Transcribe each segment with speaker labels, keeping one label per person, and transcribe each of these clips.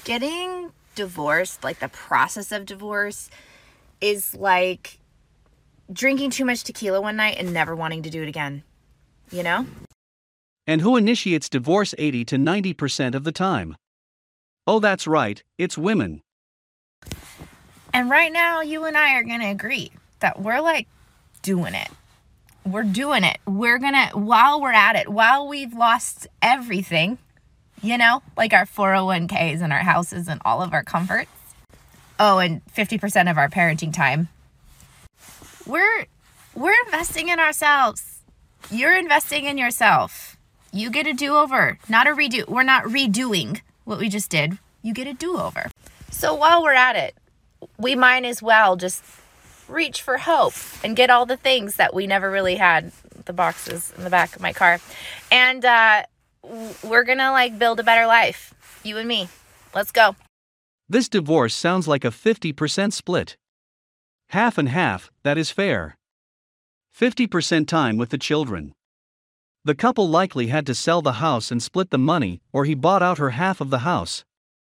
Speaker 1: Getting divorced, like the process of divorce, is like drinking too much tequila one night and never wanting to do it again. You know?
Speaker 2: And who initiates divorce 80 to 90% of the time? Oh, that's right, it's women.
Speaker 1: And right now, you and I are going to agree that we're like doing it. We're doing it. We're going to, while we're at it, while we've lost everything, you know, like our 401ks and our houses and all of our comforts. Oh, and 50% of our parenting time. We're investing in ourselves. You're investing in yourself. You get a do-over, not a redo. We're not redoing what we just did. You get a do-over. So while we're at it, we might as well just reach for hope and get all the things that we never really had, the boxes in the back of my car. And we're going to like build a better life. You and me. Let's go.
Speaker 2: This divorce sounds like a 50% split. Half and half, that is fair. 50% time with the children. The couple likely had to sell the house and split the money, or he bought out her half of the house.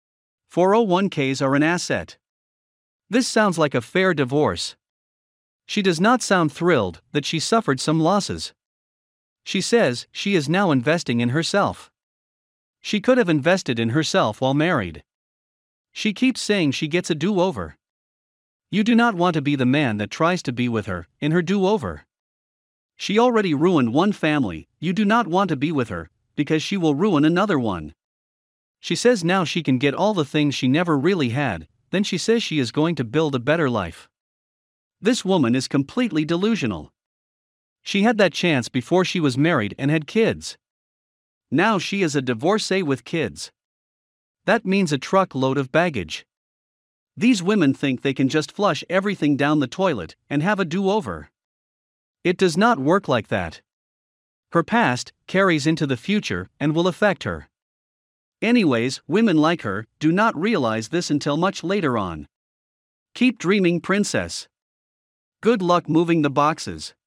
Speaker 2: 401ks are an asset. This sounds like a fair divorce. She does not sound thrilled that she suffered some losses. She says she is now investing in herself. She could have invested in herself while married. She keeps saying she gets a do-over. You do not want to be the man that tries to be with her in her do-over. She already ruined one family. You do not want to be with her because she will ruin another one. She says now she can get all the things she never really had, then she says she is going to build a better life. This woman is completely delusional. She had that chance before she was married and had kids. Now she is a divorcee with kids. That means a truckload of baggage. These women think they can just flush everything down the toilet and have a do-over. It does not work like that. Her past carries into the future and will affect her. Anyways, women like her do not realize this until much later on. Keep dreaming, princess. Good luck moving the boxes.